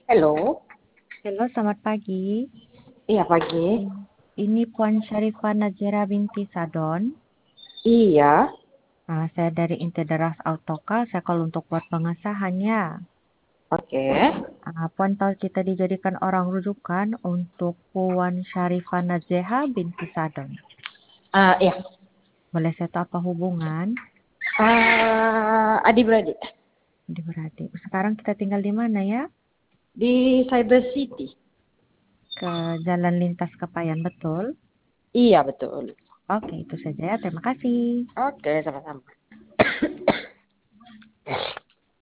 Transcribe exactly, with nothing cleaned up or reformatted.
Halo, Halo, selamat pagi. iya pagi. In- Ini Puan Syarifah Najera binti Sadon. Iya, Nah, saya dari Intederas Autoka. Saya call untuk buat pengesahannya. oke. Ah, Puan tahu kita dijadikan orang rujukan untuk Puan Syarifah Najeha binti Sadon. Ah, iya. Boleh saya tahu apa hubungan? Ah, adik-beradik Di berarti. Sekarang kita tinggal di mana ya? di Cyber City. Ke Jalan Lintas Kepayan, betul? Iya, betul. Oke, itu saja ya. Terima kasih. Oke, sama-sama.